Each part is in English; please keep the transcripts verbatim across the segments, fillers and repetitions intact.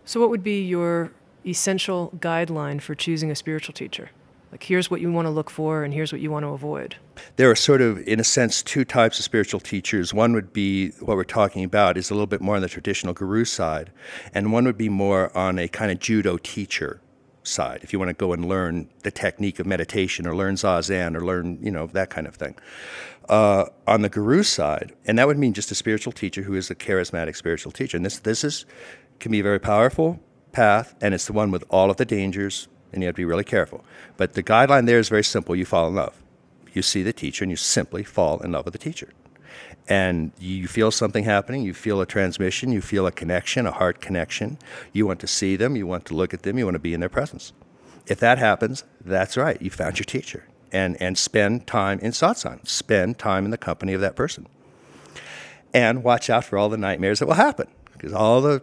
So what would be your essential guideline for choosing a spiritual teacher? Like, here's what you want to look for and here's what you want to avoid. There are sort of, in a sense, two types of spiritual teachers. One would be what we're talking about is a little bit more on the traditional guru side, and one would be more on a kind of judo teacher side, if you want to go and learn the technique of meditation or learn Zazen or learn, you know, that kind of thing. Uh, on the guru side, and that would mean just a spiritual teacher who is a charismatic spiritual teacher. And this this is can be a very powerful path, and it's the one with all of the dangers, and you have to be really careful. But the guideline there is very simple. You fall in love. You see the teacher, and you simply fall in love with the teacher. And you feel something happening. You feel a transmission. You feel a connection, a heart connection. You want to see them. You want to look at them. You want to be in their presence. If that happens, that's right. You found your teacher. And and spend time in satsang. Spend time in the company of that person. And watch out for all the nightmares that will happen. Because all the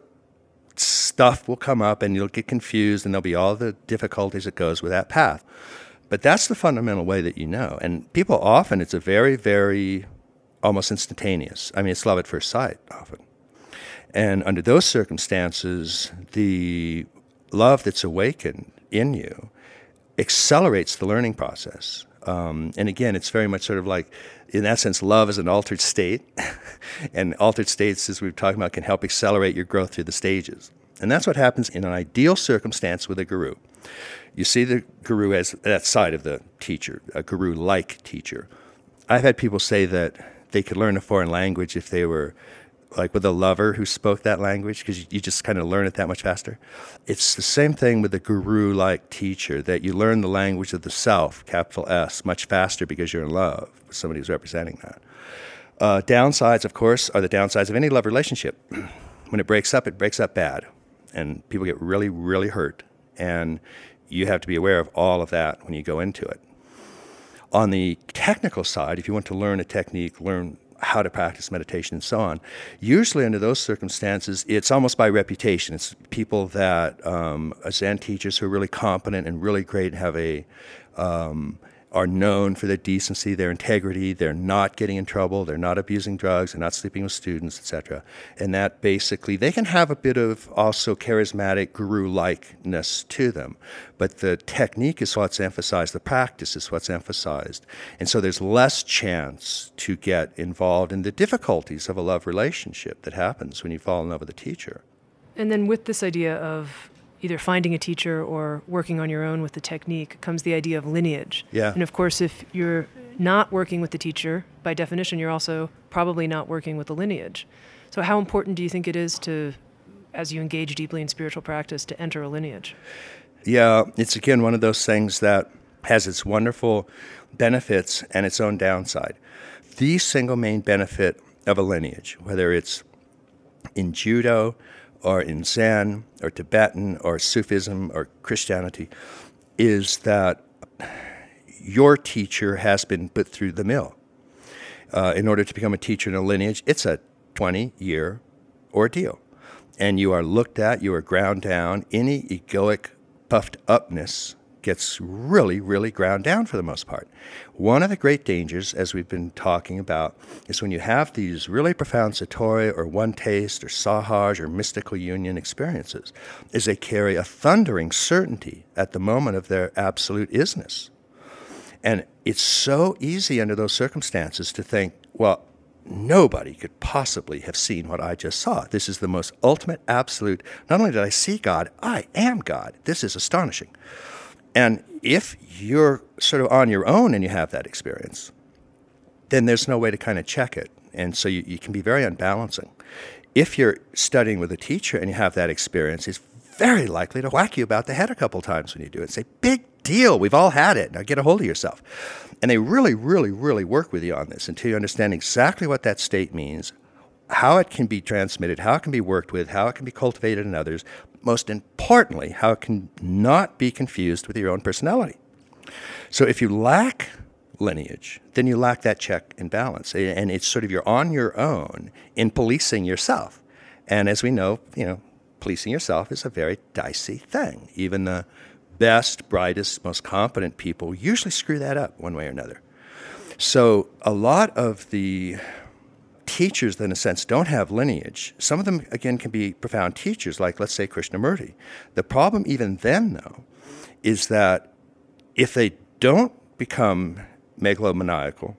stuff will come up and you'll get confused and there'll be all the difficulties that goes with that path. But that's the fundamental way that you know. And people often, it's a very, very almost instantaneous. I mean, it's love at first sight often. And under those circumstances, the love that's awakened in you accelerates the learning process. Um, and again, it's very much sort of like, in that sense, love is an altered state. And altered states, as we've talked about, can help accelerate your growth through the stages. And that's what happens in an ideal circumstance with a guru. You see the guru as that side of the teacher, a guru-like teacher. I've had people say that they could learn a foreign language if they were like with a lover who spoke that language, because you just kind of learn it that much faster. It's the same thing with the guru-like teacher, that you learn the language of the self, capital S, much faster because you're in love with somebody who's representing that. Uh, downsides, of course, are the downsides of any love relationship. When it breaks up, it breaks up bad, and people get really, really hurt. And you have to be aware of all of that when you go into it. On the technical side, if you want to learn a technique, learn how to practice meditation and so on, usually under those circumstances, it's almost by reputation. It's people that um, are Zen teachers who are really competent and really great and have a, um, are known for their decency, their integrity, they're not getting in trouble, they're not abusing drugs, they're not sleeping with students, et cetera. And that basically, they can have a bit of also charismatic guru-likeness to them. But the technique is what's emphasized, the practice is what's emphasized. And so there's less chance to get involved in the difficulties of a love relationship that happens when you fall in love with a teacher. And then with this idea of either finding a teacher or working on your own with the technique comes the idea of lineage. Yeah. And of course, if you're not working with the teacher, by definition, you're also probably not working with the lineage. So how important do you think it is to, as you engage deeply in spiritual practice, to enter a lineage? Yeah, it's again one of those things that has its wonderful benefits and its own downside. The single main benefit of a lineage, whether it's in judo or in Zen or Tibetan or Sufism or Christianity, is that your teacher has been put through the mill. Uh, in order to become a teacher in a lineage, it's a twenty-year ordeal. And you are looked at, you are ground down. Any egoic puffed upness gets really, really ground down for the most part. One of the great dangers, as we've been talking about, is when you have these really profound satori or one taste or sahaj or mystical union experiences, is they carry a thundering certainty at the moment of their absolute isness. And it's so easy under those circumstances to think, well, nobody could possibly have seen what I just saw. This is the most ultimate, absolute. Not only did I see God, I am God. This is astonishing. And if you're sort of on your own and you have that experience, then there's no way to kind of check it. And so you, you can be very unbalancing. If you're studying with a teacher and you have that experience, it's very likely to whack you about the head a couple times when you do it and say, big deal, we've all had it. Now get a hold of yourself. And they really, really, really work with you on this until you understand exactly what that state means, how it can be transmitted, how it can be worked with, how it can be cultivated in others, most importantly, how it can not be confused with your own personality. So if you lack lineage, then you lack that check and balance. And it's sort of you're on your own in policing yourself. And as we know, you know, policing yourself is a very dicey thing. Even the best, brightest, most competent people usually screw that up one way or another. So a lot of the teachers that, in a sense, don't have lineage, some of them, again, can be profound teachers, like, let's say, Krishnamurti. The problem even then, though, is that if they don't become megalomaniacal,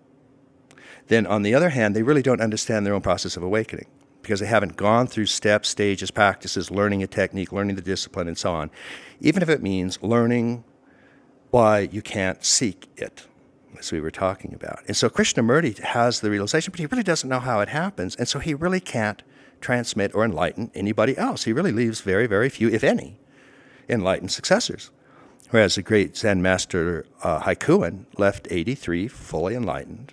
then, on the other hand, they really don't understand their own process of awakening because they haven't gone through steps, stages, practices, learning a technique, learning the discipline, and so on, even if it means learning why you can't seek it, as we were talking about. And so Krishnamurti has the realization, but he really doesn't know how it happens, and so he really can't transmit or enlighten anybody else. He really leaves very, very few, if any, enlightened successors. Whereas the great Zen master uh, Haikuin left eighty-three fully enlightened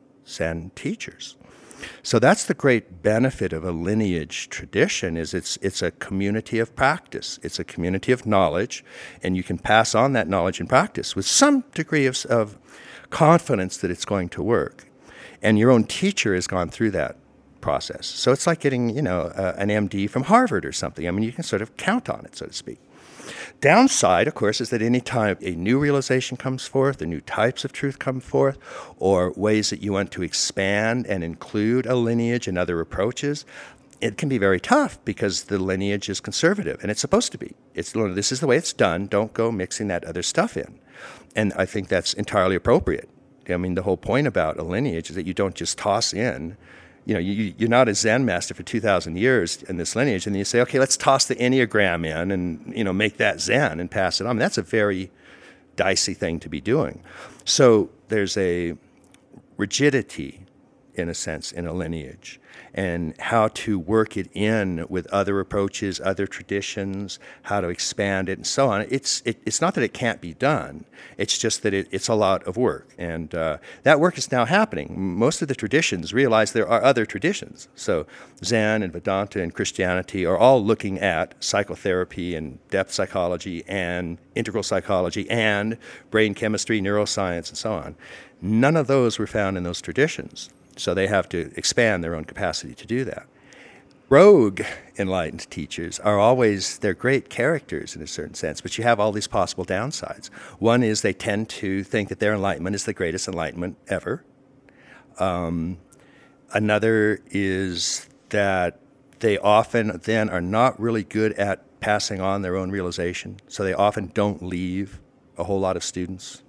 Zen teachers. So that's the great benefit of a lineage tradition, is it's it's a community of practice. It's a community of knowledge, and you can pass on that knowledge and practice with some degree of, of confidence that it's going to work. And your own teacher has gone through that process. So it's like getting, you know, uh, an M D from Harvard or something. I mean, you can sort of count on it, so to speak. Downside, of course, is that any time a new realization comes forth, or new types of truth come forth, or ways that you want to expand and include a lineage and other approaches, it can be very tough because the lineage is conservative, and it's supposed to be. It's, this is the way it's done. Don't go mixing that other stuff in. And I think that's entirely appropriate. I mean, the whole point about a lineage is that you don't just toss in. You know, you, you're not a Zen master for two thousand years in this lineage, and then you say, okay, let's toss the Enneagram in and, you know, make that Zen and pass it on. I mean, that's a very dicey thing to be doing. So there's a rigidity, in a sense, in a lineage, and how to work it in with other approaches, other traditions, how to expand it, and so on. It's it, it's not that it can't be done. It's just that it, it's a lot of work, and uh, that work is now happening. Most of the traditions realize there are other traditions. So Zen and Vedanta and Christianity are all looking at psychotherapy and depth psychology and integral psychology and brain chemistry, neuroscience, and so on. None of those were found in those traditions. So they have to expand their own capacity to do that. Rogue enlightened teachers are always, they're great characters in a certain sense, but you have all these possible downsides. One is they tend to think that their enlightenment is the greatest enlightenment ever. Um, another is that they often then are not really good at passing on their own realization, so they often don't leave a whole lot of students.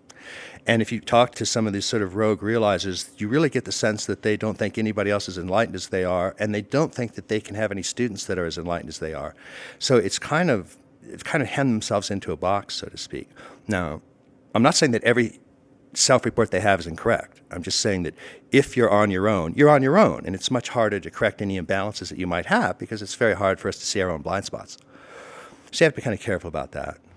And if you talk to some of these sort of rogue realizers, you really get the sense that they don't think anybody else is enlightened as they are, and they don't think that they can have any students that are as enlightened as they are. So it's kind of, it's kind of hemmed themselves into a box, so to speak. Now, I'm not saying that every self-report they have is incorrect. I'm just saying that if you're on your own, you're on your own, and it's much harder to correct any imbalances that you might have because it's very hard for us to see our own blind spots. So you have to be kind of careful about that.